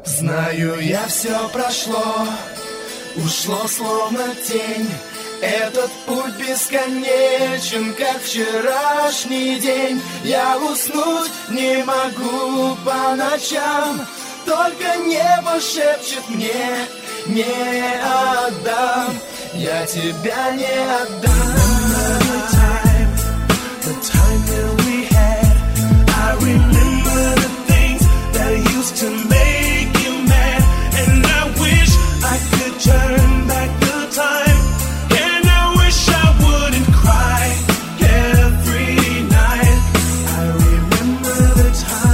Знаю, я все прошло, ушло словно тень. Этот путь бесконечен, как вчерашний день. Я уснуть не могу по ночам, только небо шепчет мне: не отдам, я тебя не отдам. The time that we had, I remember the things that used to make you mad, and I wish I could turn back the time, and I wish I wouldn't cry every night. I remember the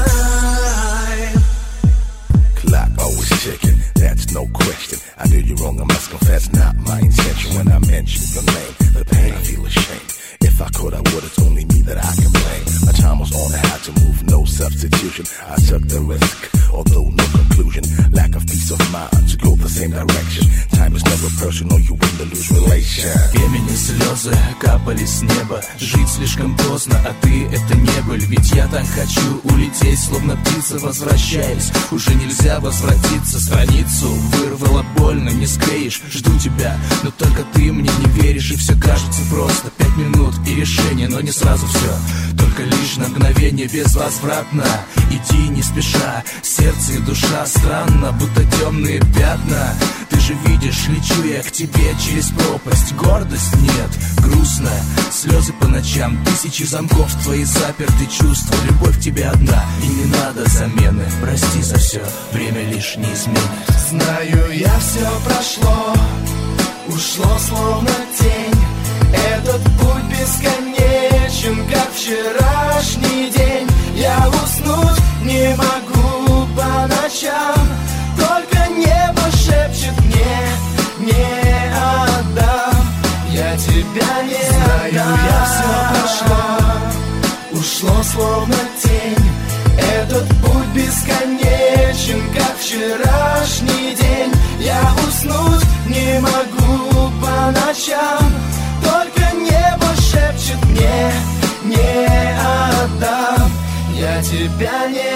time. Clock always ticking, that's no question. I knew you wrong, I must confess, not my intention. When I mentioned your name, the pain, I feel ashamed. If I could, I would, it's only me that I can blame. My time was on, I had to move, no substitution. I took the risk, although no conclusion. Lack of peace of mind to go the same direction. Time is never personal, you win the lose relation. Темени слезы капали с неба. Жить слишком поздно, а ты это не боль. Ведь я так хочу улететь, словно птица, возвращаясь. Уже нельзя возвратиться, страницу вырвало больно, не склеишь. Жду тебя, но только ты мне не веришь. И все кажется просто, 5 минут и решение, но не сразу все. Только лишь на мгновение безвозвратно. Иди не спеша, сердце и душа странно, будто темные пятна. Ты же видишь, лечу я к тебе через пропасть. Гордость нет, грустно, слезы по ночам. Тысячи замков в твои заперты чувства. Любовь к тебе одна, и не надо замены. Прости за все, время лишь не изменит. Знаю, я все прошло, ушло словно тень. Этот путь бесконечен, как вчерашний день. Я уснуть не могу по ночам, только небо шепчет мне: не отдам, я тебя не отдам. Знаю, я все прошло, ушло словно тень. Этот путь бесконечен, как вчерашний день. Я уснуть не могу по ночам, только небо шепчет мне: не отдам, я тебя не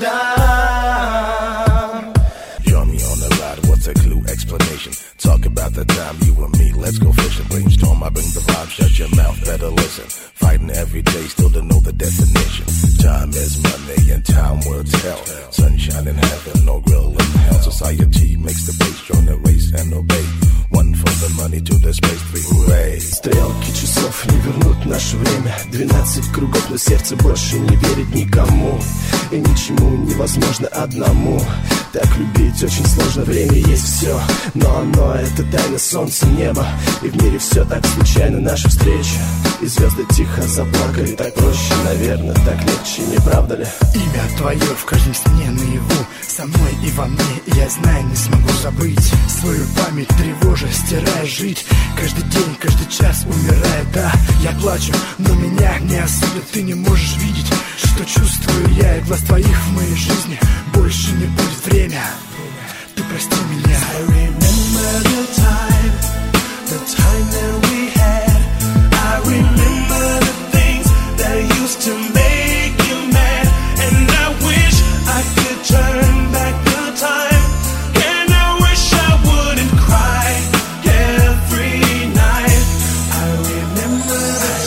отдам. Join me on the ride, what's a clue explanation? Talk about the time you and me, let's go fishing. Brainstorm, I bring the vibe, shut your mouth, better listen. Fighting every day, still don't know the definition. Time is money and time will tell. Sunshine in heaven, no grill in hell. Society makes the base, join the race and obey. One from the money to the space, 3 hooray. Стрелки часов не вернут наше время. 12 кругов, но сердце больше не верит никому. И ничему невозможно одному. Так любить очень сложно, время есть все. Но оно это тайна солнца, неба. И в мире все так случайно, наша встреча. И звезды тихо заплакали. Так проще, наверное, так легче, не правда ли? Имя твое в каждом сне наяву, со мной и во мне, и я знаю, не смогу забыть. Свою память тревожа, стирая жить. Каждый день, каждый час умирая, да. Я плачу, но меня не осудят. Ты не можешь видеть, что чувствую я. И глаз твоих в моей жизни больше не будет. Время, ты прости меня. I remember the time that we had. I remember the things that used to make you mad, and I wish I could turn back the time, and I wish I wouldn't cry every night. I remember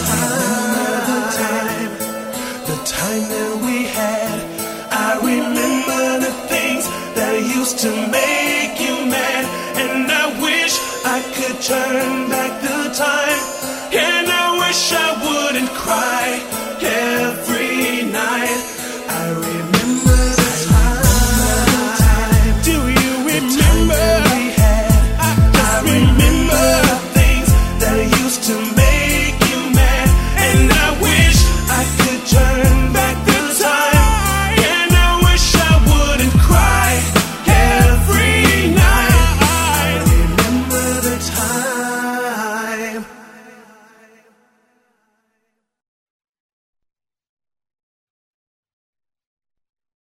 the time that we had. I remember the things that used to make you mad, and I wish I could turn